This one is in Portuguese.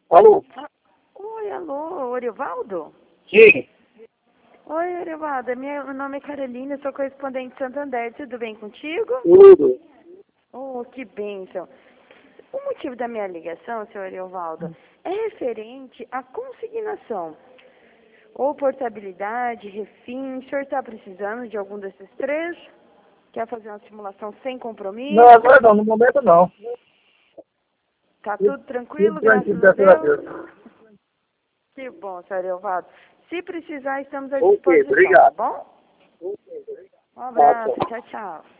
Alô? Oi, alô, Orivaldo? Sim. Oi, Orivaldo, meu nome é Carolina, sou correspondente de Santander, tudo bem contigo? Tudo. Oh, que bênção. O motivo da minha ligação, senhor Orivaldo, é referente à consignação ou portabilidade, refim. O senhor está precisando de algum desses três? Quer fazer uma simulação sem compromisso? Não, agora não, no momento não. Tá tudo tranquilo, Tudo tranquilo, graças a graças a Deus? Deus. Que bom, senhor Orivaldo. Se precisar, estamos à Ok, disposição, tá obrigado. bom? Um Tá, abraço, tchau. tchau, tchau.